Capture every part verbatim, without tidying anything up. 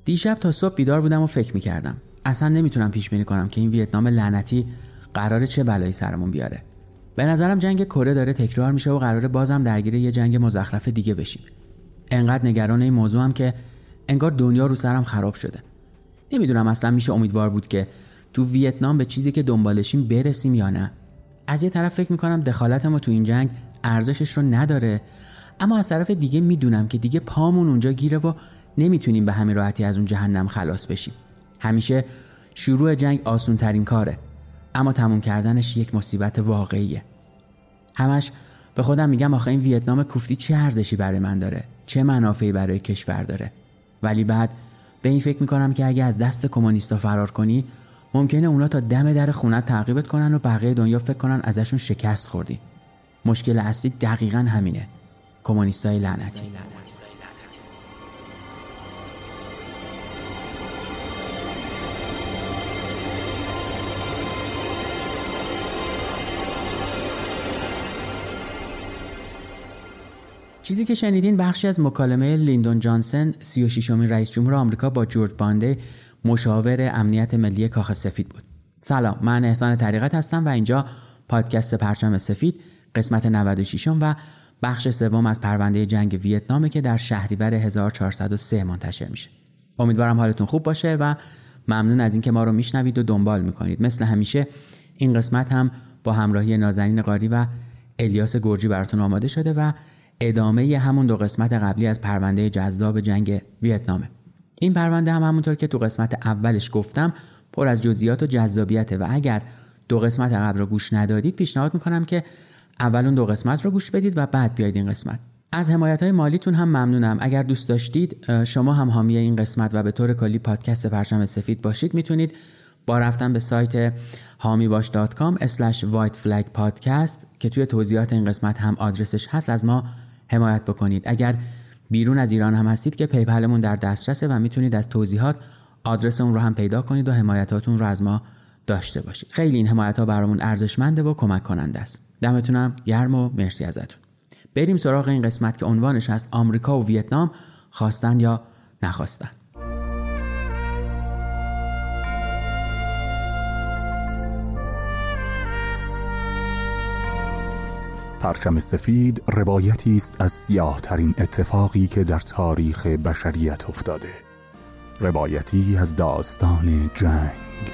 دیشب تا صبح بیدار بودم و فکر می‌کردم. اصلا نمیتونم پیش بینی کنم که این ویتنام لعنتی قراره چه بلایی سرمون بیاره. به نظرم جنگ کره داره تکرار میشه و قراره بازم درگیر یه جنگ مزخرف دیگه بشیم. انقدر نگران این موضوعم که انگار دنیا رو سرم خراب شده. نمیدونم اصلا میشه امیدوار بود که تو ویتنام به چیزی که دنبالشیم برسیم یا نه. از یه طرف فکر میکنم دخالت ما تو این جنگ ارزشش رو نداره، اما از طرف دیگه میدونم که دیگه پامون اونجا گیره و نمیتونیم به همین راحتی از اون جهنم خلاص بشیم. همیشه شروع جنگ آسون ترین کاره، اما تموم کردنش یک مصیبت واقعیه. همش به خودم میگم آخه این ویتنام کوفتی چه ارزشی برای من داره، چه منافعی برای کشور داره. ولی بعد به این فکر میکنم که اگه از دست کمونیستا فرار کنی ممکنه اونا تا دم در خونت تعقیبت کنن و بقیه دنیا فکر کنن ازشون شکست خوردی. مشکل اصلی دقیقاً همینه، کمونیستای لعنتی. چیزی که شنیدین بخشی از مکالمه لیندون جانسن، سی و ششمین رئیس جمهور آمریکا با جورج بانده، مشاور امنیت ملی کاخ سفید بود. سلام، من احسان طریقت هستم و اینجا پادکست پرچم سفید قسمت نود و شش و بخش سوم از پرونده جنگ ویتنامه که در شهریور هزار و چهارصد و سه منتشر میشه. امیدوارم حالتون خوب باشه و ممنون از اینکه ما رو میشنوید و دنبال میکنید. مثل همیشه این قسمت هم با همراهی نازنین قاری و الیاس گرجی براتون آماده شده و ادامه همون دو قسمت قبلی از پرونده جذاب جنگ ویتنامه. این پرونده هم همونطور که تو قسمت اولش گفتم پر از جزئیات و جذابیته و اگر دو قسمت قبل رو گوش ندادید پیشنهاد میکنم که اول اون دو قسمت رو گوش بدید و بعد بیاید این قسمت. از حمایت‌های مالیتون هم ممنونم. اگر دوست داشتید شما هم حامی این قسمت و به طور کلی پادکست پرچم سفید باشید میتونید با رفتن به سایت هامی باش دات کام اسلش وایت فلگ پادکست که توی توضیحات این قسمت هم آدرسش هست از ما حمایت بکنید. اگر بیرون از ایران هم هستید که پیپلمون در دسترسه و میتونید از توضیحات آدرس اون رو هم پیدا کنید و حمایتاتون رو از ما داشته باشید. خیلی این حمایت‌ها برامون ارزشمنده و کمک کننده است. دمتونم گرم و مرسی ازتون. بریم سراغ این قسمت که عنوانش هست آمریکا و ویتنام خواستن یا نخواستن. پرچم سفید روایتی است از سیاه ترین اتفاقی که در تاریخ بشریت افتاده. روایتی از داستان جنگ.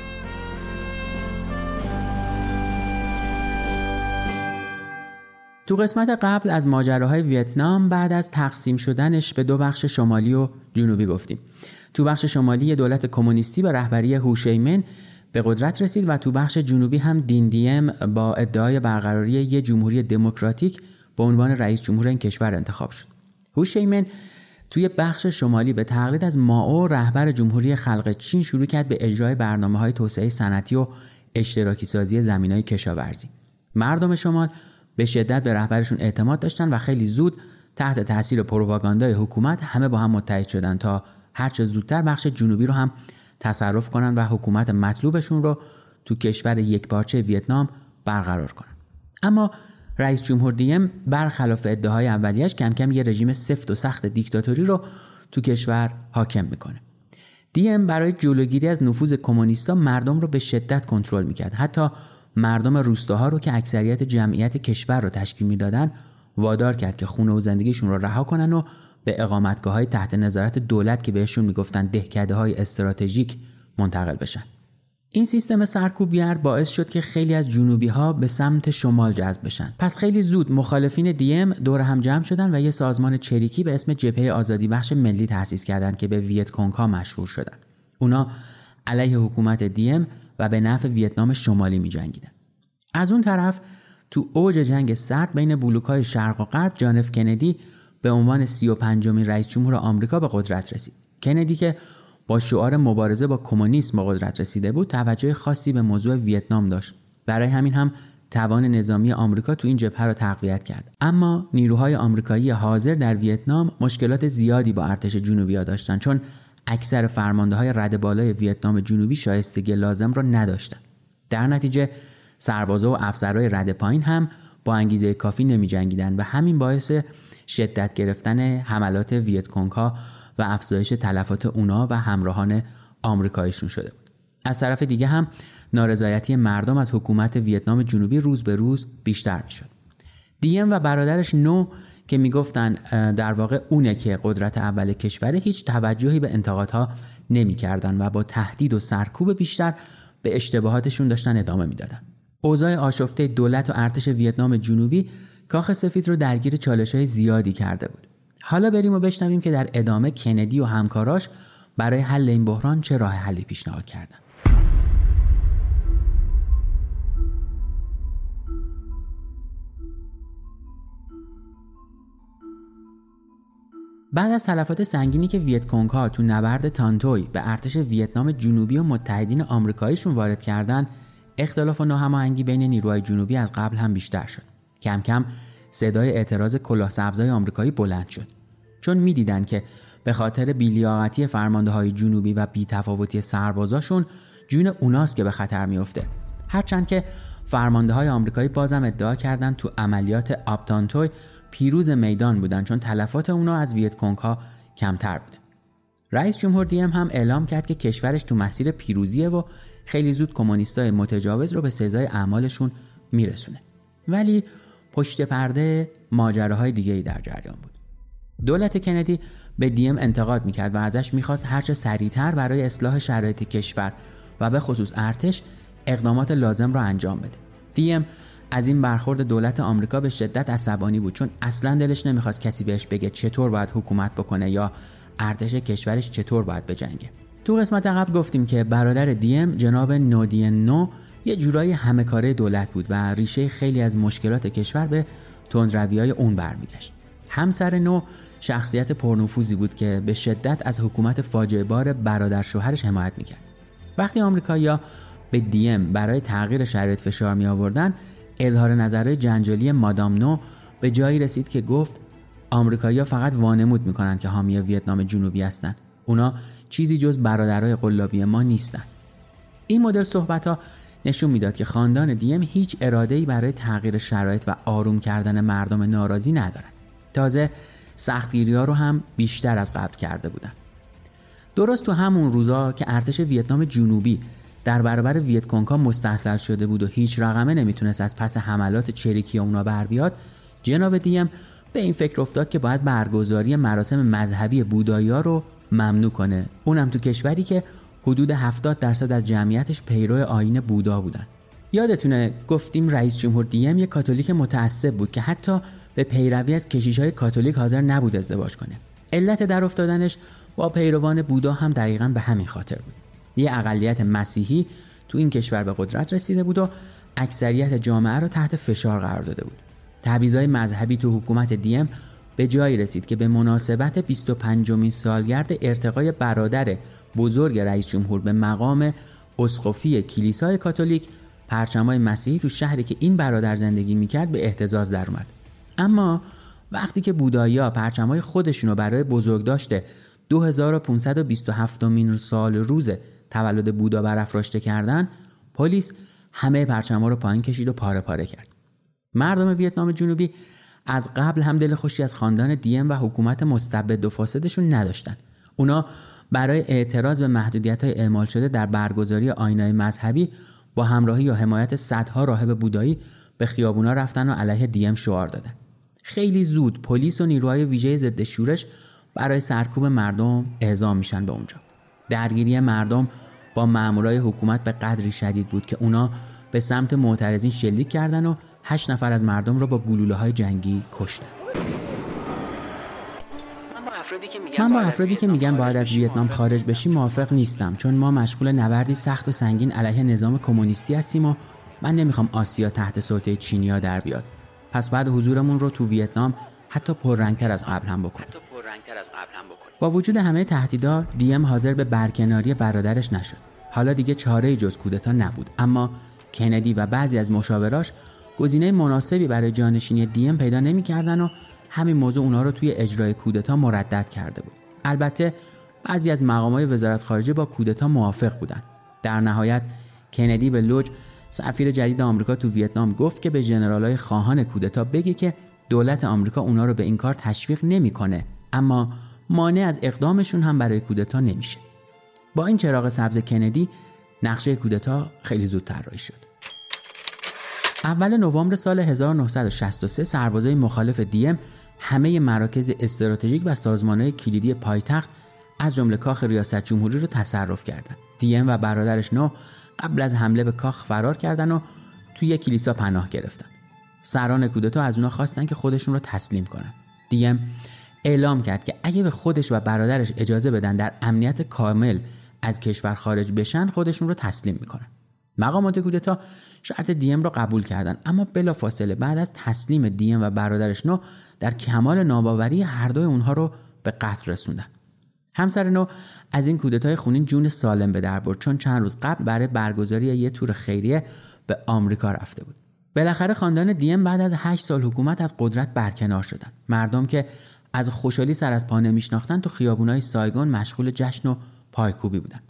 تو قسمت قبل از ماجراهای ویتنام بعد از تقسیم شدنش به دو بخش شمالی و جنوبی گفتیم. تو بخش شمالی یه دولت کمونیستی به رهبری هوشیمن به قدرت رسید و تو بخش جنوبی هم دین دیم با ادعای برقراری یه جمهوری دموکراتیک به عنوان رئیس جمهور این کشور انتخاب شد. هوشیمن توی بخش شمالی به تقلید از مائو رهبر جمهوری خلق چین شروع کرد به اجرای برنامه‌های توسعه صنعتی و اشتراکی سازی زمینهای کشاورزی. مردم شمال به شدت به رهبرشون اعتماد داشتن و خیلی زود تحت تاثیر پروپاگاندای حکومت همه با هم متحد شدن تا هر چه زودتر بخش جنوبی رو هم تصرف کنن و حکومت مطلوبشون رو تو کشور یکپارچه ویتنام برقرار کنن. اما رئیس جمهور دیم برخلاف ادعاهای اولیش کم کم یه رژیم سفت و سخت دیکتاتوری رو تو کشور حاکم میکنه. دیم برای جلوگیری از نفوذ کمونیستا مردم رو به شدت کنترل میکرد. حتی مردم روستاها رو که اکثریت جمعیت کشور رو تشکیل میدادن وادار کرد که خونه و زندگیشون رو رها کنن و به اقامتگاه‌های تحت نظارت دولت که بهشون میگفتن دهکده‌های استراتژیک منتقل بشن. این سیستم سرکوبگر باعث شد که خیلی از جنوبی‌ها به سمت شمال جذب بشن. پس خیلی زود مخالفین دیم دور هم جمع شدن و یه سازمان چریکی به اسم جبهه آزادی بخش ملی تأسیس کردند که به ویت کنگ‌ها مشهور شدن. اونا علیه حکومت دیم و به نفع ویتنام شمالی می‌جنگیدن. از اون طرف تو اوج جنگ سرد بین بلوک‌های شرق و غرب جان اف کندی به عنوان سی و پنجمین رئیس جمهور آمریکا به قدرت رسید. کندی که با شعار مبارزه با کمونیسم به قدرت رسیده بود توجه خاصی به موضوع ویتنام داشت. برای همین هم توان نظامی آمریکا تو این جبهه را تقویت کرد. اما نیروهای آمریکایی حاضر در ویتنام مشکلات زیادی با ارتش جنوبی‌ها داشتند چون اکثر فرمانده‌های رده بالای ویتنام جنوبی شایستگی لازم را نداشتند. در نتیجه سربازا و افسرهای رده پایین هم با انگیزه کافی نمی‌جنگیدند و همین باعث شدت گرفتن حملات ویتکونگ‌ها و افزایش تلفات اونا و همراهان آمریکاییشون شده بود. از طرف دیگه هم نارضایتی مردم از حکومت ویتنام جنوبی روز به روز بیشتر میشد. دیم و برادرش نو که میگفتن در واقع اونه که قدرت اول کشور، هیچ توجهی به انتقادها نمیکردن و با تهدید و سرکوب بیشتر به اشتباهاتشون داشتن ادامه میدادن. اوضاع آشفته دولت و ارتش ویتنام جنوبی کاخ سفید رو درگیر چالش‌های زیادی کرده بود. حالا بریم و بشنویم که در ادامه کندی و همکاراش برای حل این بحران چه راه حلی پیشنهاد کردن. بعد از تلفات سنگینی که ویتکونگ‌ها تو نبرد تانتوی به ارتش ویتنام جنوبی و متحدین آمریکاییشون وارد کردن، اختلاف و ناهماهنگی بین نیروهای جنوبی از قبل هم بیشتر شد. کم کم صدای اعتراض کلاه سبزای آمریکایی بلند شد، چون می‌دیدن که به خاطر بی‌لیاقتی فرمانده‌های جنوبی و بی‌تفاوتی سربازاشون جون اوناست که به خطر میفته. هرچند که فرمانده‌های آمریکایی بازم ادعا کردند تو عملیات آبتانتوی پیروز میدان بودن، چون تلفات اونا از ویتکونگ‌ها کمتر بوده. رئیس جمهور دیم هم اعلام کرد که کشورش تو مسیر پیروزیه و خیلی زود کمونیستای متجاوز رو به سزای اعمالشون میرسونه. ولی پشت پرده ماجراهای دیگه‌ای در جریان بود. دولت کندی به دیم انتقاد میکرد و ازش میخواست هرچه سریعتر برای اصلاح شرایط کشور و به خصوص ارتش اقدامات لازم را انجام بده. دیم از این برخورد دولت آمریکا به شدت عصبانی بود، چون اصلا دلش نمیخواست کسی بهش بگه چطور باید حکومت بکنه یا ارتش کشورش چطور باید بجنگه. تو قسمت قبل گفتیم که برادر دیم جناب نو دین نو یه جورایی همه‌کاره دولت بود و ریشه خیلی از مشکلات کشور به تندروی‌های اون برمیگشت. همسر نو شخصیت پرنفوذی بود که به شدت از حکومت فاجعه بار برادر شوهرش حمایت میکرد. وقتی آمریکایی‌ها به دیم برای تغییر شرایط فشار می آوردن، اظهار نظرهای جنجالی مادام نو به جایی رسید که گفت آمریکایی‌ها فقط وانمود میکنن که حامی ویتنام جنوبی هستن. اونا چیزی جز برادرای قلابی ما نیستن. این مدل صحبت‌ها نشون میداد که خاندان دیم هیچ اراده‌ای برای تغییر شرایط و آروم کردن مردم ناراضی ندارن. تازه سختگیری‌ها رو هم بیشتر از قبل کرده بودن. درست تو همون روزا که ارتش ویتنام جنوبی در برابر ویتکونگ‌ها مستحصل شده بود و هیچ رقمه نمیتونست از پس حملات چریکی اونا بر بیاد، جناب دیم به این فکر افتاد که باید برگزاری مراسم مذهبی بودایی‌ها رو ممنوع کنه، اونم تو کشوری که حدود هفتاد درصد از جمعیتش پیرو آیین بودا بودن. یادتونه گفتیم رئیس جمهور دیم یک کاتولیک متعصب بود که حتی به پیروی از کشیش‌های کاتولیک حاضر نبود ازدواج کنه. علت در افتادنش با پیروان بودا هم دقیقاً به همین خاطر بود. یه اقلیت مسیحی تو این کشور به قدرت رسیده بود و اکثریت جامعه رو تحت فشار قرار داده بود. تبعیض‌های مذهبی تو حکومت دیم به جایی رسید که به مناسبت بیست و پنجمین سالگرد ارتقای برادر بزرگ رئیس جمهور به مقام اسقفی کلیسای کاتولیک، پرچم‌های مسیحی تو شهری که این برادر زندگی می‌کرد به اهتزاز در اومد. اما وقتی که بودایی‌ها پرچم‌های خودشونو برای بزرگداشت دو هزار و پانصد و بیست و هفتمین سال روز تولد بودا برافراشته کردن، پلیس همه پرچم‌ها رو پایین کشید و پاره پاره کرد. مردم ویتنام جنوبی از قبل هم دل خوشی از خاندان دیم و حکومت مستبد و فاسدشون نداشتن. اونا برای اعتراض به محدودیت‌های اعمال شده در برگزاری آیین‌های مذهبی با همراهی یا حمایت صدها راهب بودایی به خیابونا رفتن و علیه دیم شعار دادن. خیلی زود پلیس و نیروهای ویژه ضد شورش برای سرکوب مردم اعزام میشن به اونجا. درگیری مردم با مامورای حکومت به قدری شدید بود که اونا به سمت معترضین شلیک کردن و هشت نفر از مردم رو با گلوله‌های جنگی کشتن. من با افرادی که میگن باید از ویتنام خارج بشیم موافق نیستم، چون ما مشغول نبردی سخت و سنگین علیه نظام کمونیستی هستیم و من نمیخوام آسیا تحت سلطه چینیا در بیاد. پس بعد حضورمون رو تو ویتنام حتی پررنگتر از قبل هم بکنیم. با وجود همه تهدیدها دیم حاضر به برکناری برادرش نشد. حالا دیگه چاره‌ای جز کودتا نبود، اما کندی و بعضی از مشاوراش گزینه مناسبی برای جانشینی دیم پیدا نمی‌کردن و همین موضوع اونا رو توی اجرای کودتا مردد کرده بود. البته بعضی از مقامات وزارت خارجه با کودتا موافق بودن. در نهایت کندی به لوج سفیر جدید آمریکا تو ویتنام گفت که به ژنرالای خواهان کودتا بگه که دولت آمریکا اونا رو به این کار تشویق نمیکنه، اما مانع از اقدامشون هم برای کودتا نمیشه. با این چراغ سبز کندی نقشه کودتا خیلی زود طراحی شد. اول نوامبر سال هزار و نهصد و شصت و سه سربازای مخالف دیم همه مراکز استراتژیک و سازمان‌های کلیدی پایتخت از جمله کاخ ریاست جمهوری رو تصرف کردند. دیم و برادرش نو قبل از حمله به کاخ فرار کردن و توی یک کلیسا پناه گرفتن. سران کودتا از اونا خواستن که خودشون رو تسلیم کنن. دیم اعلام کرد که اگه به خودش و برادرش اجازه بدن در امنیت کامل از کشور خارج بشن، خودشون رو تسلیم میکنن. مقامات کودتا شرط دیم رو قبول کردن، اما بلافاصله بعد از تسلیم دیم و برادرش نو در کمال ناباوری هر دوی اونها رو به قتل رسوندن. همسر نو از این کودتای خونین جون سالم به در برد، چون چند روز قبل برای برگزاری یه تور خیریه به آمریکا رفته بود. بالاخره خاندان دیم بعد از هشت سال حکومت از قدرت برکنار شدن. مردم که از خوشحالی سر از پا نمیشناختن تو خیابونای سایگون مشغول جشن و پایکوبی بودن.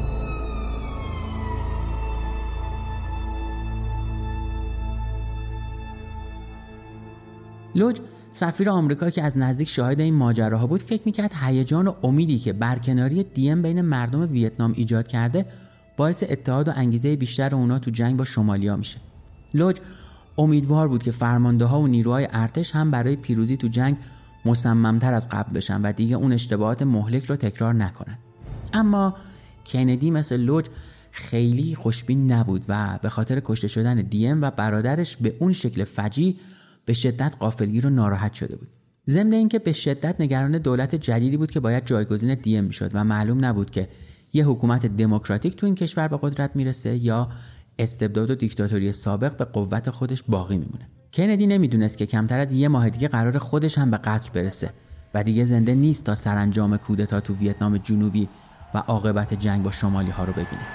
لوج سفیر آمریکا که از نزدیک شاهد این ماجراها بود فکر میکرد هیجان و امیدی که برکناری دیم بین مردم ویتنام ایجاد کرده باعث اتحاد و انگیزه بیشتر اونا تو جنگ با شمالیا میشه. لوج امیدوار بود که فرمانده‌ها و نیروهای ارتش هم برای پیروزی تو جنگ مصممتر از قبل بشن و دیگه اون اشتباهات مهلک رو تکرار نکنن. اما کندی مثل لوج خیلی خوشبین نبود و به خاطر کشته شدن دیم و برادرش به اون شکل فجیع به شدت غافلگیر و ناراحت شده بود. ضمن اینکه به شدت نگران دولت جدیدی بود که باید جایگزین دیم میشد و معلوم نبود که یه حکومت دموکراتیک تو این کشور به قدرت میرسه یا استبداد و دیکتاتوری سابق به قوت خودش باقی میمونه. کندی نمیدونست که کمتر از یه ماه دیگه قرار خودش هم به قتل برسه و دیگه زنده نیست تا سرانجام کودتا تو ویتنام جنوبی و عاقبت جنگ با شمالی ها رو ببینه.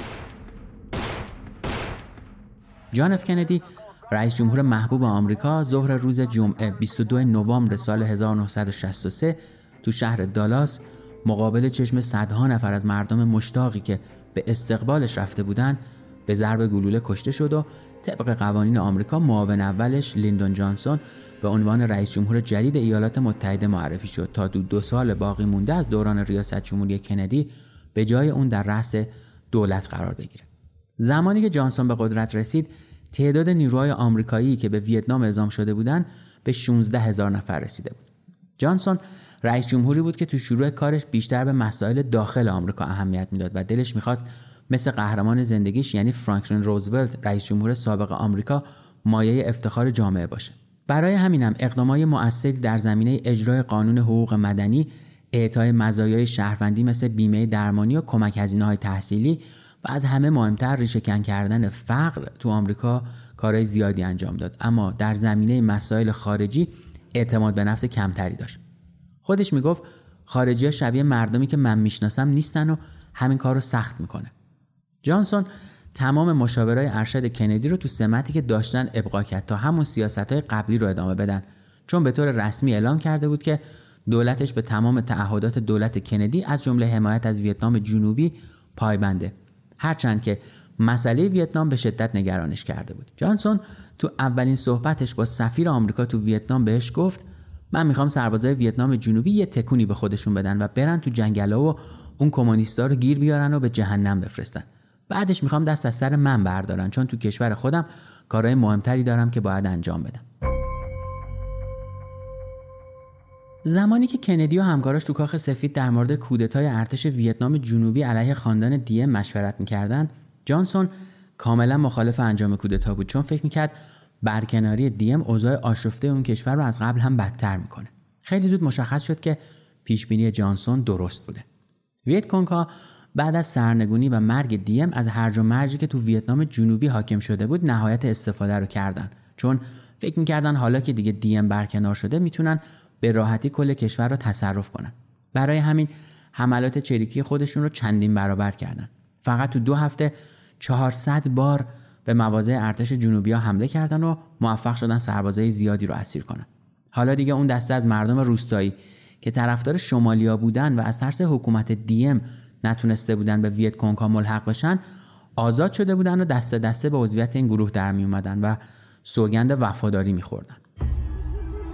جان اف کندی رئیس جمهور محبوب آمریکا ظهر روز جمعه بیست و دوم نوامبر سال هزار و نهصد و شصت و سه تو شهر دالاس مقابل چشم صدها نفر از مردم مشتاقی که به استقبالش رفته بودن به ضرب گلوله کشته شد و طبق قوانین آمریکا معاون اولش لیندون جانسون به عنوان رئیس جمهور جدید ایالات متحده معرفی شد تا دو, دو سال باقی مونده از دوران ریاست جمهوری کندی به جای اون در رأس دولت قرار بگیره. زمانی که جانسون به قدرت رسید تعداد نیروهای آمریکایی که به ویتنام اعزام شده بودند به شانزده هزار نفر رسیده بود. جانسون رئیس جمهوری بود که تو شروع کارش بیشتر به مسائل داخل آمریکا اهمیت میداد و دلش میخواست مثل قهرمان زندگیش یعنی فرانکلین روزولت رئیس جمهور سابق آمریکا مایه افتخار جامعه باشه. برای همینم اقدامات مؤثری در زمینه اجرای قانون حقوق مدنی، اعطای مزایای شهروندی مثل بیمه درمانی و کمک هزینه‌های تحصیلی و از همه مهمتر ریشه‌کن کردن فقر تو آمریکا کارهای زیادی انجام داد، اما در زمینه مسائل خارجی اعتماد به نفس کمتری داشت. خودش میگفت خارجی‌ها شبیه مردمی که من میشناسم نیستن و همین کار رو سخت میکنه. جانسون تمام مشاورای ارشد کندی رو تو سمتی که داشتن ابقا کرد تا همون سیاست‌های قبلی رو ادامه بدن، چون به طور رسمی اعلام کرده بود که دولتش به تمام تعهدات دولت کندی از جمله حمایت از ویتنام جنوبی پایبنده، هرچند که مسئله ویتنام به شدت نگرانش کرده بود. جانسون تو اولین صحبتش با سفیر آمریکا تو ویتنام بهش گفت من میخوام سربازای ویتنام جنوبی یه تکونی به خودشون بدن و برن تو جنگلا و اون کمونیستا رو گیر بیارن و به جهنم بفرستن. بعدش میخوام دست از سر من بردارن، چون تو کشور خودم کارهای مهمتری دارم که باید انجام بدم. زمانی که کندی و همکاراش تو کاخ سفید در مورد کودتای ارتش ویتنام جنوبی علیه خاندان دیم مشورت میکردن، جانسون کاملا مخالف انجام کودتا بود، چون فکر میکرد برکناری دیم اوضاع آشفته اون کشور رو از قبل هم بدتر میکنه. خیلی زود مشخص شد که پیشبینی جانسون درست بوده. ویت کونگ‌ها بعد از سرنگونی و مرگ دیم از هرج و مرجی که تو ویتنام جنوبی حاکم شده بود نهایت استفاده رو کردن، چون فکر میکردن حالا که دیگه دیم برکنار شده میتونن به راحتی کل کشور رو تصرف کنن. برای همین حملات چریکی خودشون رو چندین برابر کردن. فقط تو دو هفته چهارصد بار به مواضع ارتش جنوبی ها حمله کردن و موفق شدن سربازای زیادی رو اسیر کنن. حالا دیگه اون دسته از مردم روستایی که طرفدار شمالیا بودن و از ترس حکومت دیم نتونسته بودن به ویت کونگ‌ها ملحق بشن آزاد شده بودن و دسته دسته به عضویت این گروه در می اومدن و سوگند وفاداری می خوردن.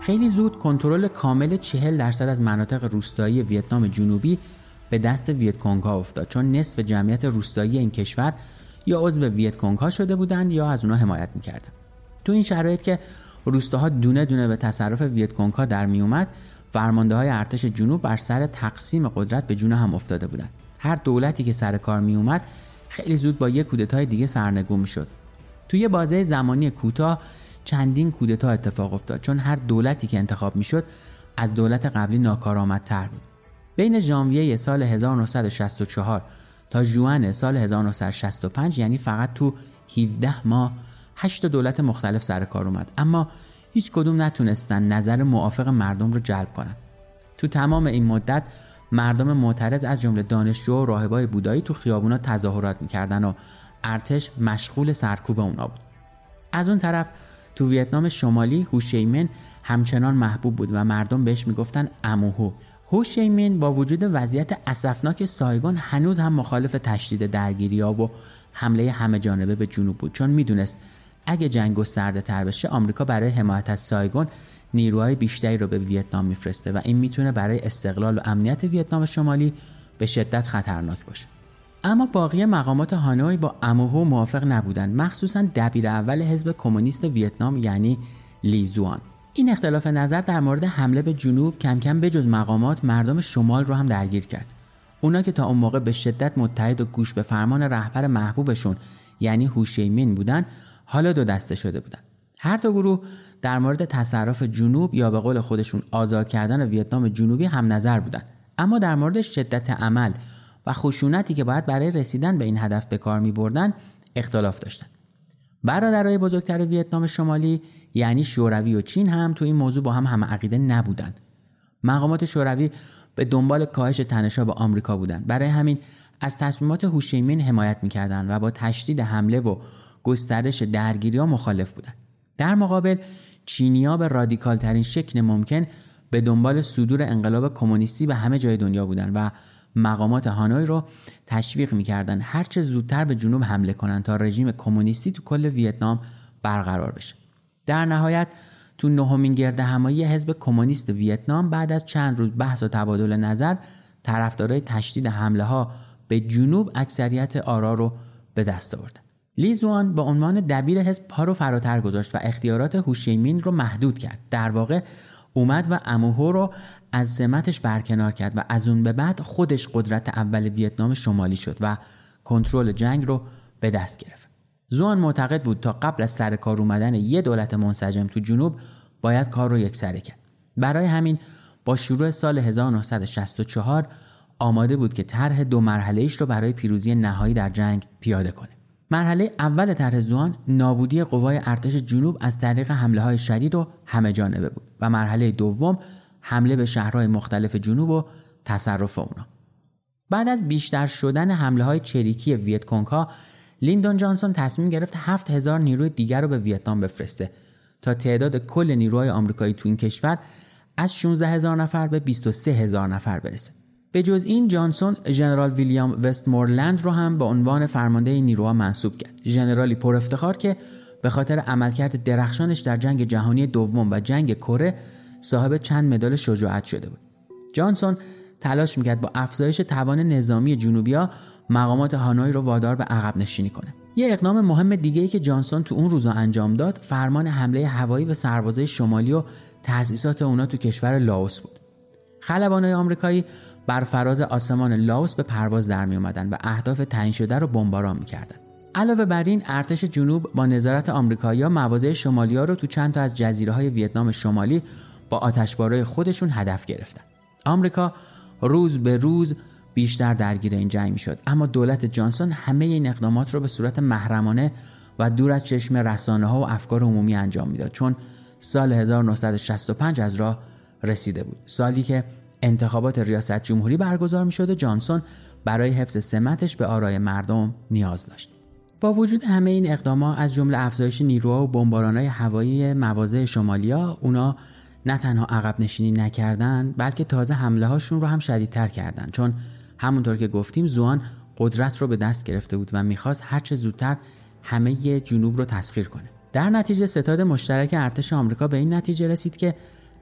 خیلی زود کنترل کامل چهل درصد از مناطق روستایی ویتنام جنوبی به دست ویتکونگ‌ها افتاد، چون نصف جمعیت روستایی این کشور یا عضو ویتکونگ‌ها شده بودند یا از اونها حمایت می‌کردند. تو این شرایط که روستاها دونه دونه به تصرف ویتکونگ‌ها در می اومد، فرمانده‌های ارتش جنوب بر سر تقسیم قدرت به جون هم افتاده بودند. هر دولتی که سر کار می اومد خیلی زود با یک کودتای دیگه سرنگون می‌شد. توی یه بازه زمانی کوتاه چندین کودتا اتفاق افتاد، چون هر دولتی که انتخاب می‌شد از دولت قبلی ناکارآمدتر بود. بین ژانویه سال هزار و نهصد و شصت و چهار تا ژوئن سال هزار و نهصد و شصت و پنج، یعنی فقط تو هفده ماه، هشت دولت مختلف سر کار اومد، اما هیچ کدوم نتونستن نظر موافق مردم رو جلب کنن. تو تمام این مدت مردم معترض از جمله دانشجو و راهبای بودایی تو خیابونا تظاهرات میکردن و ارتش مشغول سرکوب اونا بود. از اون طرف تو ویتنام شمالی هوشیمین همچنان محبوب بود و مردم بهش میگفتن عموهو. هوشیمین با وجود وضعیت اسفناک سایگون هنوز هم مخالف تشدید درگیری‌ها و حمله همه جانبه به جنوب بود، چون میدونست اگه جنگ گسترده تر بشه آمریکا برای حمایت از سایگون نیروهای بیشتری رو به ویتنام میفرسته و این میتونه برای استقلال و امنیت ویتنام شمالی به شدت خطرناک باشه. اما باقی مقامات هانوی با عموهو موافق نبودن، مخصوصا دبیر اول حزب کمونیست ویتنام یعنی لی زوان. این اختلاف نظر در مورد حمله به جنوب کم کم به جز مقامات مردم شمال رو هم درگیر کرد. اونا که تا اون موقع به شدت متحد و گوش به فرمان رهبر محبوبشون یعنی هوشیمین بودن، حالا دو دسته شده بودن. هر دو گروه در مورد تصرف جنوب یا به قول خودشون آزاد کردن ویتنام جنوبی هم نظر بودن، اما در مورد شدت عمل و خشونتی که باید برای رسیدن به این هدف به کار می‌بردن اختلاف داشتن. برادرای بزرگتر ویتنام شمالی یعنی شوروی و چین هم تو این موضوع با هم هم عقیده نبودن. مقامات شوروی به دنبال کاهش تنش‌ها با آمریکا بودن، برای همین از تصمیمات هوشیمین حمایت می‌کردند و با تشدید حمله و گسترش درگیری‌ها مخالف بودند. در مقابل چینی‌ها به رادیکال ترین شکل ممکن به دنبال صدور انقلاب کمونیستی به همه جای دنیا بودند و مقامات هانوی رو تشویق می‌کردند هر چه زودتر به جنوب حمله کنند تا رژیم کمونیستی تو کل ویتنام برقرار بشه. در نهایت تو نهمین گردهمایی حزب کمونیست ویتنام بعد از چند روز بحث و تبادل نظر، طرفدارای تشدید حمله‌ها به جنوب اکثریت آرا رو به دست آورد. لی زوان به عنوان دبیر حزب پا رو فراتر گذاشت و اختیارات هوشیمین رو محدود کرد. در واقع اومد و عموهو رو از سمتش برکنار کرد و از اون به بعد خودش قدرت اول ویتنام شمالی شد و کنترل جنگ رو به دست گرفت. زوان معتقد بود تا قبل از سر کار اومدن یه دولت منسجم تو جنوب باید کار رو یکسره کرد. برای همین با شروع سال هزار و نهصد و شصت و چهار آماده بود که طرح دو مرحله‌ایش رو برای پیروزی نهایی در جنگ پیاده کنه. مرحله اول طرح زوان نابودی قوای ارتش جنوب از طریق حمله‌های شدید و همه جانبه بود و مرحله دوم حمله به شهرهای مختلف جنوب و تصرف اونا. بعد از بیشتر شدن حمله‌های چریکی ویتکونگ‌ها، لیندون جانسون تصمیم گرفت هفت هزار نیروی دیگر رو به ویتنام بفرسته تا تعداد کل نیروهای آمریکایی تو این کشور از شانزده هزار نفر به بیست و سه هزار نفر برسه. به جز این جانسون ژنرال ویلیام وستمورلند رو هم به عنوان فرمانده نیروها منصوب کرد. ژنرالی پر افتخار که به خاطر عملکرد درخشانش در جنگ جهانی دوم و جنگ کره صاحب چند مدال شجاعت شده بود. جانسون تلاش میکرد با افزایش توان نظامی جنوبی‌ها مقامات هانوی رو وادار به عقب نشینی کنه. یه اقدام مهم دیگه‌ای که جانسون تو اون روزا انجام داد، فرمان حمله هوایی به سربازای شمالی و تأسیسات اونا تو کشور لاوس بود. خلبانای آمریکایی بر فراز آسمان لاوس به پرواز در می اومدن و اهداف تعیین شده رو بمباران می‌کردن. علاوه بر این ارتش جنوب با نظارت آمریکایی‌ها مواضع شمالی‌ها رو تو چند تا از جزیره‌های ویتنام شمالی با آتشبارای خودشون هدف گرفتن. آمریکا روز به روز بیشتر درگیر این جنگ میشد، اما دولت جانسون همه این اقدامات رو به صورت محرمانه و دور از چشم رسانه‌ها و افکار عمومی انجام میداد، چون سال هزار و نهصد و شصت و پنج از راه رسیده بود، سالی که انتخابات ریاست جمهوری برگزار میشد و جانسون برای حفظ سمتش به آرای مردم نیاز داشت. با وجود همه این اقدامات از جمله افزایش نیروها و بمباران‌های هوایی مواضع شمالیا، اونا نه تنها عقب نشینی نکردن بلکه تازه حمله هاشون رو هم شدیدتر کردن، چون همونطور که گفتیم زوان قدرت رو به دست گرفته بود و میخواست هر چه زودتر همه جنوب رو تسخیر کنه. در نتیجه ستاد مشترک ارتش آمریکا به این نتیجه رسید که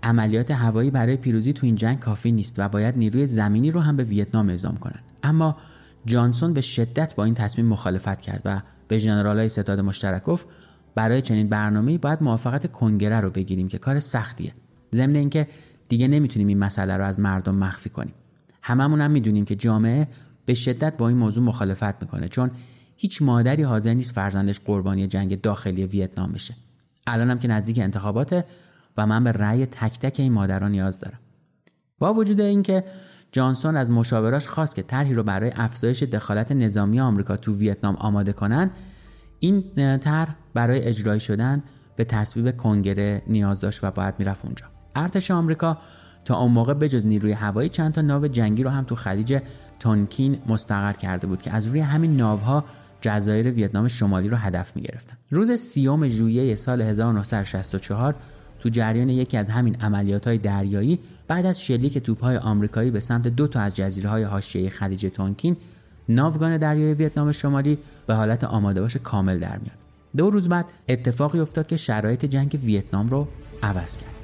عملیات هوایی برای پیروزی تو این جنگ کافی نیست و باید نیروی زمینی رو هم به ویتنام اعزام کنند. اما جانسون به شدت با این تصمیم مخالفت کرد و به ژنرالای ستاد مشترک گفت برای چنین برنامه‌ای باید موافقت کنگره رو بگیریم که کار سختیه. ضمن اینکه دیگه نمیتونیم این مسئله رو از مردم مخفی کنیم. هممون هم میدونیم که جامعه به شدت با این موضوع مخالفت میکنه، چون هیچ مادری حاضر نیست فرزندش قربانی جنگ داخلی ویتنام بشه. الانم که نزدیک انتخاباته و من به رأی تک تک این مادران نیاز دارم. با وجود اینکه جانسون از مشاوراش خواست که طرحی رو برای افزایش دخالت نظامی آمریکا تو ویتنام آماده کنن، این طرح برای اجرایی شدن به تصویب کنگره نیاز داشت و باید میرفت اونجا. ارتش آمریکا تا اون موقع بجز نیروی هوایی چند تا ناو جنگی رو هم تو خلیج تونکین مستقر کرده بود که از روی همین ناوها جزایر ویتنام شمالی رو هدف می‌گرفتن. روز سیوم ژوئیه سال هزار و نهصد و شصت و چهار تو جریان یکی از همین عملیات‌های دریایی بعد از شلیک توپ‌های آمریکایی به سمت دو تا از جزیره‌های حاشیه خلیج تونکین، ناوگان دریایی ویتنام شمالی به حالت آماده باش کامل در میاد. دو روز بعد اتفاقی افتاد که شرایط جنگ ویتنام رو عوض کرد.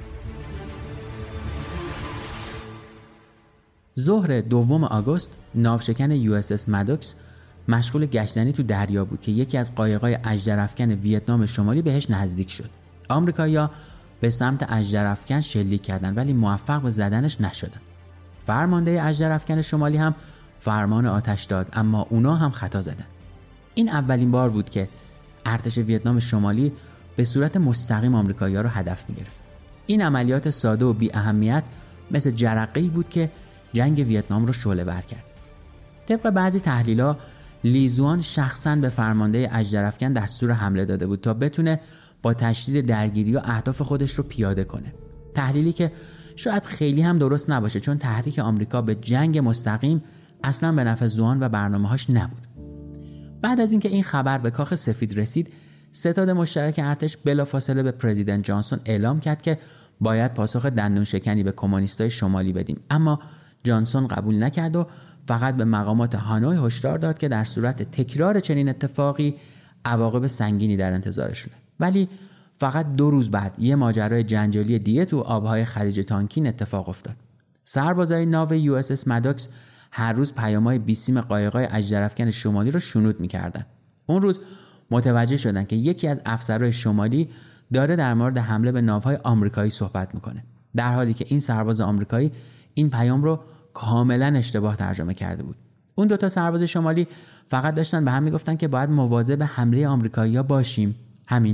ظهر دوم آگوست ناوشکن یو اس اس مادوکس مشغول گشتنی تو دریا بود که یکی از قایق‌های اژدرافکن ویتنام شمالی بهش نزدیک شد. آمریکایی‌ها به سمت اژدرافکن شلیک کردند ولی موفق به زدنش نشدند. فرمانده اژدرافکن شمالی هم فرمان آتش داد، اما اونا هم خطا زدند. این اولین بار بود که ارتش ویتنام شمالی به صورت مستقیم آمریکایی‌ها رو هدف می‌گرفت. این عملیات ساده و بی اهمیت مثل جرقه‌ای بود که جنگ ویتنام رو شعله‌ور کرد. طبق بعضی تحلیل‌ها لیزوان شخصاً به فرمانده اژدرافکن دستور حمله داده بود تا بتونه با تشدید درگیری و اهداف خودش رو پیاده کنه. تحلیلی که شاید خیلی هم درست نباشه، چون تحریک آمریکا به جنگ مستقیم اصلاً به نفع زوان و برنامه‌هاش نبود. بعد از اینکه این خبر به کاخ سفید رسید، ستاد مشترک ارتش بلافاصله به پرزیدنت جانسون اعلام کرد که باید پاسخ دندون شکنی به کمونیستای شمالی بدیم، اما جانسون قبول نکرد و فقط به مقامات هانوی هشدار داد که در صورت تکرار چنین اتفاقی عواقب سنگینی در انتظارشونه. ولی فقط دو روز بعد یه ماجرای جنجالی دیگه تو آبهای خلیج تونکین اتفاق افتاد. سربازای ناو یو اس اس مادوکس هر روز پیام‌های بیسیم قایق‌های اژدرافکن شمالی رو شنود می‌کردن. اون روز متوجه شدن که یکی از افسرهای شمالی داره در مورد حمله به ناوهای آمریکایی صحبت می‌کنه، در حالی که این سرباز آمریکایی این پیام رو کاملا اشتباه ترجمه کرده بود. اون دو تا سرباز شمالی فقط داشتن به هم میگفتن که باید مواظب به حمله آمریکایی‌ها باشیم، همین.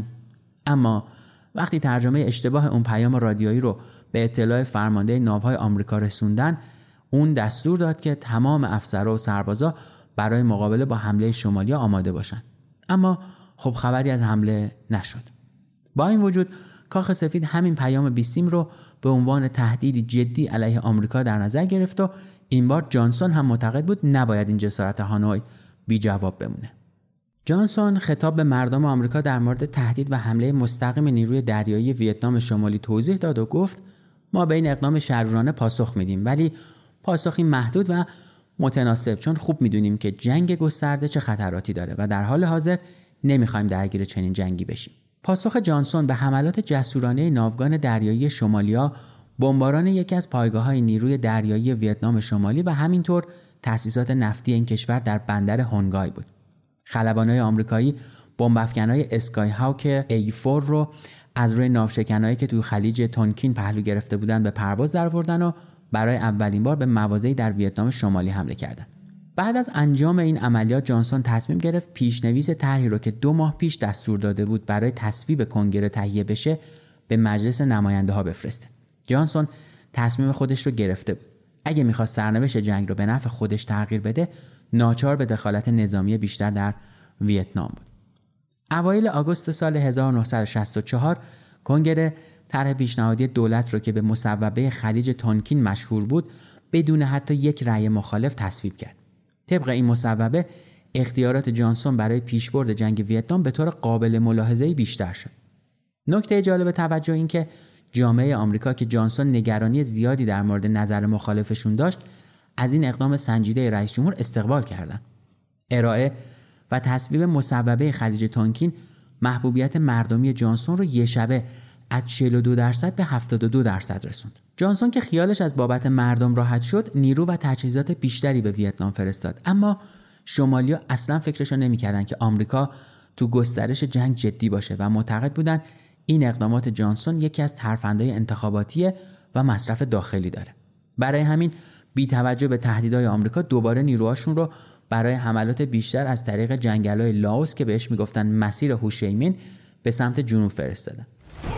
اما وقتی ترجمه اشتباه اون پیام رادیویی رو به اطلاع فرمانده ناوهای آمریکا رسوندن، اون دستور داد که تمام افسرها و سربازا برای مقابله با حمله شمالی‌ها آماده باشن. اما خب خبری از حمله نشد. با این وجود کاخ سفید همین پیام بیسیم رو به عنوان تهدیدی جدی علیه آمریکا در نظر گرفت و این بار جانسون هم معتقد بود نباید این جسارت هانوی بی جواب بمونه. جانسون خطاب به مردم آمریکا در مورد تهدید و حمله مستقیم نیروی دریایی ویتنام شمالی توضیح داد و گفت ما به این اقدام شرورانه پاسخ میدیم، ولی پاسخی محدود و متناسب، چون خوب میدونیم که جنگ گسترده چه خطراتی داره و در حال حاضر نمیخوایم درگیر چنین جنگی بشیم. پاسخ جانسون به حملات جسورانه ناوگان دریایی شمالیا، بمباران یکی از پایگاه‌های نیروی دریایی ویتنام شمالی و همینطور تأسیسات نفتی این کشور در بندر هونگای بود. خلبانای آمریکایی بمب‌افکن‌های اسکای هاوک ای چهار رو از روی ناوشکنایی که تو خلیج تونکین پهلو گرفته بودن به پرواز درآوردن و برای اولین بار به مواضعی در ویتنام شمالی حمله کردند. بعد از انجام این عملیات جانسون تصمیم گرفت پیشنویس طرحی رو که دو ماه پیش دستور داده بود برای تصویب کنگره تهیه بشه به مجلس نماینده‌ها بفرسته. جانسون تصمیم خودش رو گرفته بود. اگه می‌خواست سرنوشت جنگ رو به نفع خودش تغییر بده، ناچار به دخالت نظامی بیشتر در ویتنام بود. اوایل آگوست سال هزار و نهصد و شصت و چهار کنگره طرح پیشنهادی دولت رو که به مصوبه خلیج تونکین مشهور بود بدون حتی یک رأی مخالف تصویب کرد. طبق این مصوبه اختیارات جانسون برای پیشبرد جنگ ویتنام به طور قابل ملاحظه‌ای بیشتر شد. نکته جالب توجه این که جامعه آمریکا که جانسون نگرانی زیادی در مورد نظر مخالفشون داشت، از این اقدام سنجیده رئیس جمهور استقبال کردند. ارائه و تصویب مصوبه خلیج تونکین محبوبیت مردمی جانسون رو یه شبه از چهل و دو درصد به هفتاد و دو درصد رسوند. جانسون که خیالش از بابت مردم راحت شد، نیرو و تجهیزات بیشتری به ویتنام فرستاد، اما شمالیا اصلا فکرشو نمی‌کردن که آمریکا تو گسترش جنگ جدی باشه و معتقد بودن این اقدامات جانسون یکی از ترفندهای انتخاباتیه و مصرف داخلی داره. برای همین بی توجه به تهدیدهای آمریکا دوباره نیروهاشون رو برای حملات بیشتر از طریق جنگل‌های لاوس که بهش میگفتن مسیر هوشیمین به سمت جنوب فرستادن.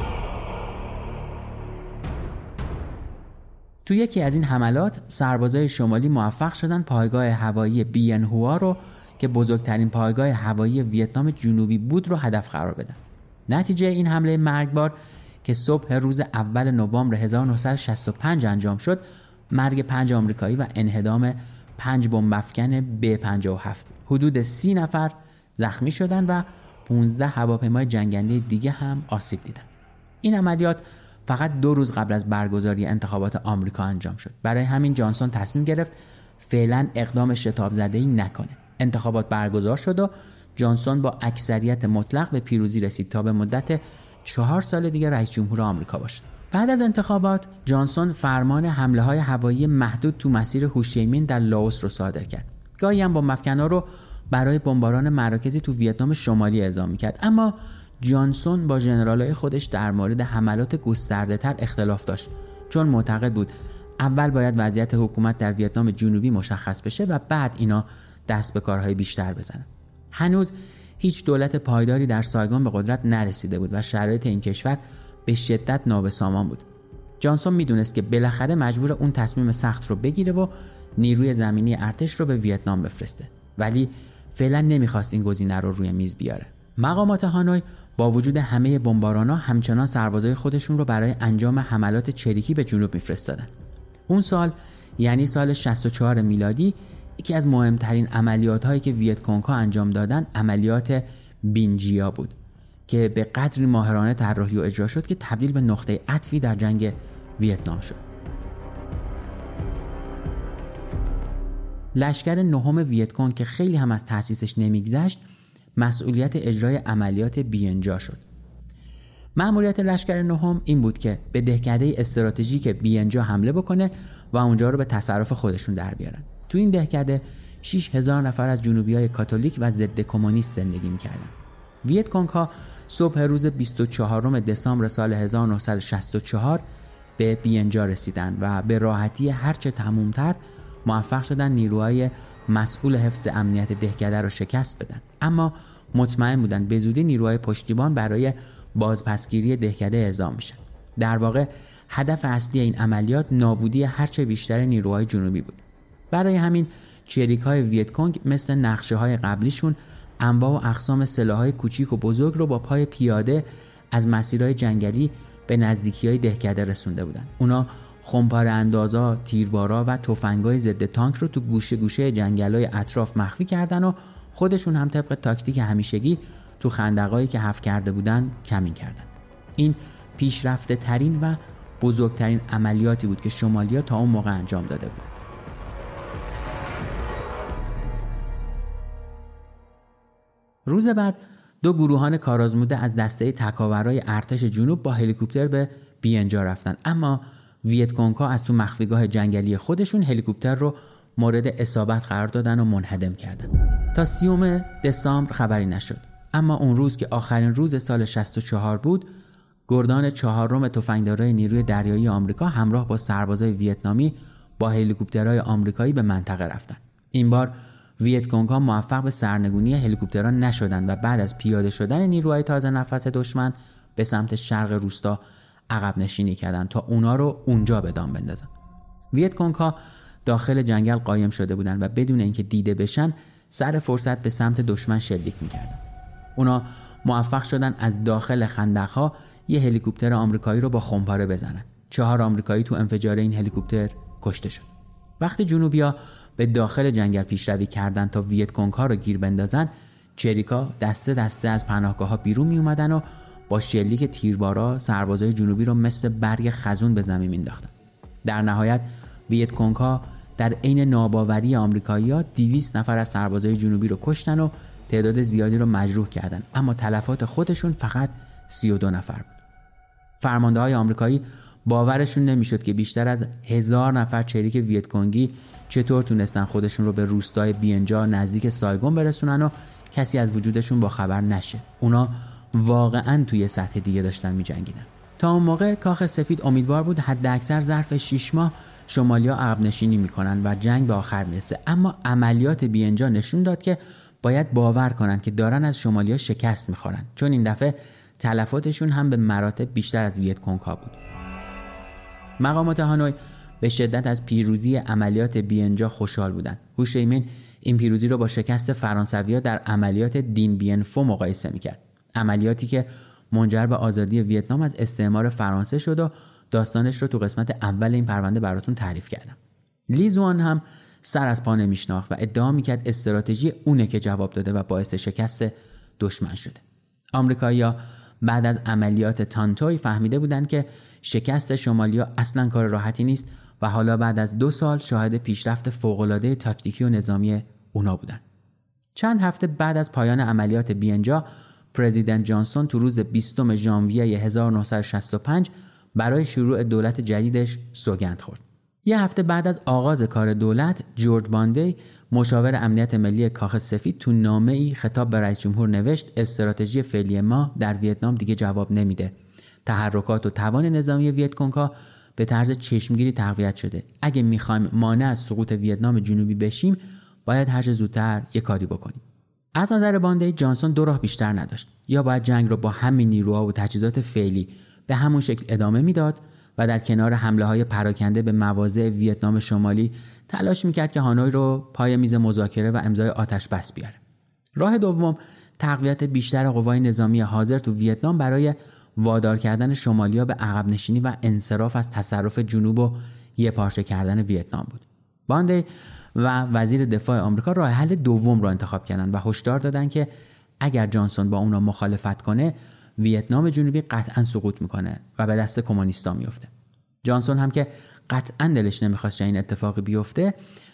تو یکی از این حملات سربازای شمالی موفق شدن پایگاه هوایی بین هوا رو که بزرگترین پایگاه هوایی ویتنام جنوبی بود رو هدف قرار بدن. نتیجه این حمله مرگبار که صبح روز اول نوامبر هزار و نهصد و شصت و پنج انجام شد، مرگ پنج آمریکایی و انهدام پنج بمب افکن بی پنجاه و هفت. حدود سی نفر زخمی شدن و پانزده هواپیمای جنگنده دیگه هم آسیب دیدن. این عملیات فقط دو روز قبل از برگزاری انتخابات آمریکا انجام شد. برای همین جانسون تصمیم گرفت فعلا اقدام شتاب زده‌ای نکنه. انتخابات برگزار شد و جانسون با اکثریت مطلق به پیروزی رسید تا به مدت چهار سال دیگه رئیس جمهور آمریکا باشه. بعد از انتخابات جانسون فرمان حمله های هوایی محدود تو مسیر هوشیمین در لاوس رو صادر کرد. گاهی هم بمب افکن‌ها رو برای بمباران مراکزی تو ویتنام شمالی اعزام می‌کرد، اما جانسون با ژنرالای خودش در مورد حملات گسترده‌تر اختلاف داشت، چون معتقد بود اول باید وضعیت حکومت در ویتنام جنوبی مشخص بشه و بعد اینا دست به کارهای بیشتر بزنن. هنوز هیچ دولت پایداری در سایگون به قدرت نرسیده بود و شرایط این کشور به شدت نابسامان بود. جانسون میدونست که بالاخره مجبور اون تصمیم سخت رو بگیره و نیروی زمینی ارتش رو به ویتنام بفرسته، ولی فعلا نمیخواست این گزینه رو روی میز بیاره. مقامات هانوی با وجود همه بمباران‌ها همچنان سربازای خودشون رو برای انجام حملات چریکی به جنوب میفرستادن. اون سال یعنی سال شصت و چهار میلادی یکی از مهمترین عملیات‌هایی که ویت کونگ‌ها انجام دادن عملیات بینجیا بود که به قدری ماهرانه طراحی و اجرا شد که تبدیل به نقطه عطفی در جنگ ویتنام شد. لشکر نهم ویت کونگ که خیلی هم از تأسیسش نمیگذشت، مسئولیت اجرای عملیات بینجا شد. مأموریت لشکر نهم این بود که به دهکده استراتژیک بینجا حمله بکنه و اونجا رو به تصرف خودشون در بیارن. تو این دهکده شش هزار نفر از جنوبیای کاتولیک و ضد کمونیست زندگی می‌کردن. ویت کونگ ها صبح روز بیست و چهارم دسامبر سال هزار و نهصد و شصت و چهار به بینجا رسیدن و به راحتی هرچه تمومتر موفق شدن نیروهای مسئول حفظ امنیت دهکده رو شکست بدن، اما مطمئن بودن به زودی نیروهای پشتیبان برای بازپسگیری دهکده اعزام میشن. در واقع هدف اصلی این عملیات نابودی هرچه بیشتر نیروهای جنوبی بود. برای همین چریک‌های ویت کونگ مثل نقشه‌های قبلیشون انواع و اقسام سلاح‌های کوچیک و بزرگ رو با پای پیاده از مسیرهای جنگلی به نزدیکی‌های دهکده رسونده بودن. اونا خمپاره اندازا، تیربارا و تفنگ‌های ضد تانک رو تو گوشه گوشه جنگل‌های اطراف مخفی کردن و خودشون هم طبق تاکتیک همیشگی تو خندقایی که حفر کرده بودن کمین کردن. این پیشرفته ترین و بزرگترین عملیاتی بود که شمالیا تا اون موقع انجام داده بودن. روز بعد دو گروهان کارآزموده از دسته تکاورای ارتش جنوب با هلیکوپتر به بینجا رفتن، اما ویت کونگ‌ها از تو مخفیگاه جنگلی خودشون هلیکوپتر رو مورد اصابت قرار دادن و منهدم کردن. تا سیوم دسامبر خبری نشد، اما اون روز که آخرین روز سال شصت و چهار بود، گردان چهارم تفنگدارای نیروی دریایی آمریکا همراه با سربازای ویتنامی با هلیکوپترهای آمریکایی به منطقه رفتن. این بار ویت کونگ‌ها موفق به سرنگونی هلیکوپترها نشدن و بعد از پیاده شدن نیروهای تازه نفس دشمن به سمت شرق روستا عقب نشینی کردن تا اونا رو اونجا به دام بندازن. ویت کونگ‌ها داخل جنگل قایم شده بودن و بدون اینکه دیده بشن سر فرصت به سمت دشمن شلیک می‌کردن. اونا موفق شدن از داخل خندق‌ها یه هلیکوپتر آمریکایی رو با خمپاره بزنن. چهار آمریکایی تو انفجار این هلیکوپتر کشته شد. وقتی جنوبیا به داخل جنگل پیشروی کردن تا ویت کونگ‌ها رو گیر بندازن، چریکا دسته دسته از پناهگاه‌ها بیرون می اومدن و با شلیک تیربارا سربازای جنوبی رو مثل برگ خزون به زمین مینداختن. در نهایت ویت کونگ‌ها در عین ناباوری آمریکایی‌ها دویست نفر از سربازای جنوبی رو کشتن و تعداد زیادی رو مجروح کردن، اما تلفات خودشون فقط سی و دو نفر بود. فرمانده‌های آمریکایی باورشون نمیشد که بیشتر از هزار نفر چریک ویت کنگی چطور تونستن خودشون رو به روستای بینجا نزدیک سایگون برسونن و کسی از وجودشون با خبر نشه. اونا واقعاً توی سطح دیگه داشتن می‌جنگیدن. تا اون موقع کاخ سفید امیدوار بود حداکثر ظرف شش ماه شمالیا عقب نشینی میکنن و جنگ به آخر میرسه، اما عملیات بینجا نشون داد که باید باور کنن که دارن از شمالیا شکست میخورن، چون این دفعه تلفاتشون هم به مراتب بیشتر از ویت کنگ ها بود. مقامات هانوی به شدت از پیروزی عملیات بینجا خوشحال بودن. هوشیمین این پیروزی رو با شکست فرانسوی‌ها در عملیات دین بین فو مقایسه میکرد، عملیاتی که منجر به آزادی ویتنام از استعمار فرانسه شد و داستانش رو تو قسمت اول این پرونده براتون تعریف کردم. لی زوان هم سر از پا نمیشناخت و ادعا میکرد استراتژی اونه که جواب داده و باعث شکست دشمن شده. آمریکایی‌ها بعد از عملیات تانتوی فهمیده بودند که شکست شمالیا اصلاً کار راحتی نیست و حالا بعد از دو سال شاهد پیشرفت فوق‌العاده تاکتیکی و نظامی اونا بودند. چند هفته بعد از پایان عملیات بینجا، پرزیدنت جانسون تو روز بیستم ژانویه هزار و نهصد و شصت و پنج برای شروع دولت جدیدش سوگند خورد. یه هفته بعد از آغاز کار دولت، جورج باندی، مشاور امنیت ملی کاخ سفید، تو نامه‌ای خطاب به رئیس جمهور نوشت استراتژی فعلی ما در ویتنام دیگه جواب نمیده. تحرکات و توان نظامی ویت کنگ‌ها به طرز چشمگیری تقویت شده. اگه می‌خوایم مانع از سقوط ویتنام جنوبی بشیم، باید هر چه زودتر یه کاری بکنیم. از نظر باندی، جانسون دو راه بیشتر نداشت. یا باید جنگ رو با همین نیروها و تجهیزات فعلی به همون شکل ادامه میداد و در کنار حمله‌های پراکنده به مواضع ویتنام شمالی تلاش میکرد که هانوی رو پای میز مذاکره و امضای آتش بس بیاره. راه دوم، تقویت بیشتر قوای نظامی حاضر تو ویتنام برای وادار کردن شمالیا به عقب نشینی و انصراف از تصرف جنوب و یه پارچه کردن ویتنام بود. باندی و وزیر دفاع آمریکا راه حل دوم رو انتخاب کردن و هشدار دادن که اگر جانسون با اونا مخالفت کنه، ویتنام جنوبی قطعاً سقوط میکنه و به دست کمونیستا میفته. جانسون هم که قطعاً دلش نمیخواست این اتفاقی بیفته،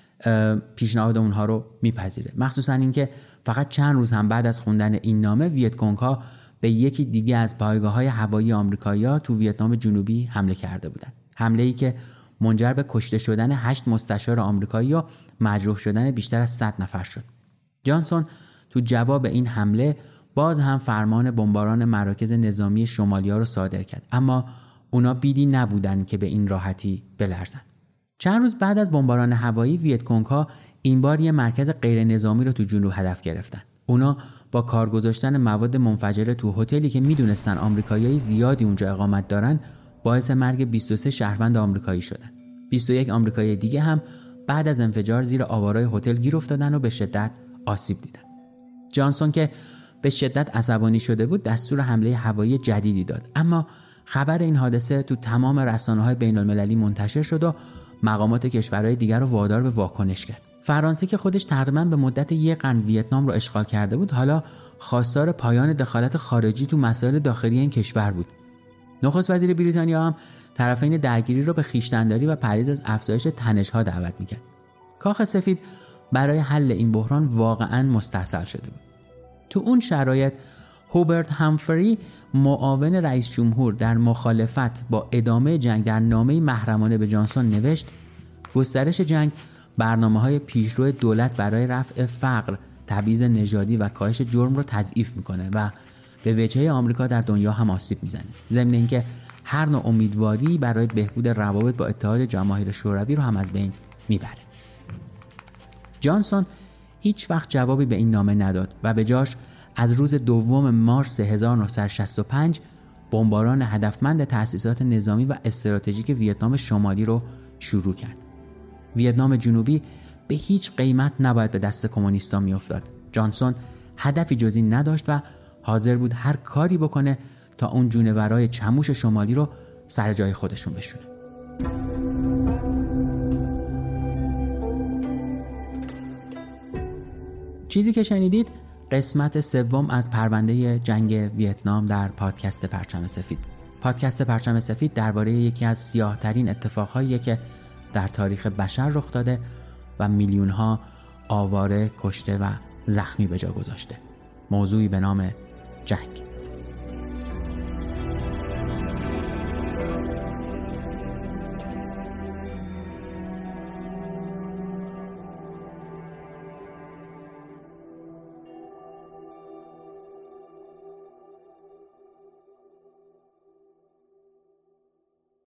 پیشنهاد اونها رو میپذیره. مخصوصاً اینکه فقط چند روز هم بعد از خوندن این نامه، ویت کنگ‌ها به یکی دیگه از پایگاه‌های هوایی آمریکایی‌ها تو ویتنام جنوبی حمله کرده بودند. حمله‌ای که منجر به کشته شدن هشت مستشار آمریکایی و مجروح شدن بیشتر از صد نفر شد. جانسون تو جواب این حمله باز هم فرمان بمباران مراکز نظامی شمالیا رو صادر کرد، اما اونا بیدی نبودن که به این راحتی بلرزن. چند روز بعد از بمباران هوایی، ویت کنگ‌ها این بار یه مرکز غیر نظامی رو تو جنوب هدف گرفتن. اونا با کار گذاشتن مواد منفجره تو هتلی که میدونستن آمریکاییای زیادی اونجا اقامت دارن، باعث مرگ بیست و سه شهروند آمریکایی شدن. بیست و یک آمریکایی دیگه هم بعد از انفجار زیر آوارای هتل گیر افتادن و به شدت آسیب دیدن. جانسون که به شدت عصبانی شده بود، دستور حمله هوایی جدیدی داد، اما خبر این حادثه تو تمام رسانه‌های بین‌المللی منتشر شد و مقامات کشورهای دیگر رو وادار به واکنش کرد. فرانسه که خودش تقریباً به مدت یک قرن ویتنام رو اشغال کرده بود، حالا خواستار پایان دخالت خارجی تو مسائل داخلی این کشور بود. نخست وزیر بریتانیا هم طرفین درگیری رو به خویشتن‌داری و پرهیز از افزایش تنش‌ها دعوت می‌کرد. کاخ سفید برای حل این بحران واقعاً مستحصل شده بود. تو اون شرایط، هوبرت همفری، معاون رئیس جمهور، در مخالفت با ادامه جنگ در نامه‌ای محرمانه به جانسون نوشت: گسترش جنگ برنامه‌های پیشرو دولت برای رفع فقر، تبعیض نژادی و کاهش جرم رو تضعیف می‌کنه و به وجهه آمریکا در دنیا هم آسیب می‌زنه. ضمن اینکه هر نوع امیدواری برای بهبود روابط با اتحاد جماهیر شوروی رو هم از بین میبره. جانسون هیچ وقت جوابی به این نامه نداد و به جاش از روز دوم مارس هزار و نهصد و شصت و پنج بمباران هدفمند تأسیسات نظامی و استراتژیک ویتنام شمالی رو شروع کرد. ویتنام جنوبی به هیچ قیمت نباید به دست کمونیستا میافتاد. جانسون هدفی جز این نداشت و حاضر بود هر کاری بکنه تا اون جونورای چموش شمالی رو سر جای خودشون بشونه. چیزی که شنیدید قسمت سوم از پرونده جنگ ویتنام در پادکست پرچم سفید. پادکست پرچم سفید درباره یکی از سیاه‌ترین اتفاقهاییه که در تاریخ بشر رخ داده و میلیون‌ها آواره، کشته و زخمی به جا گذاشته. موضوعی به نام جنگ.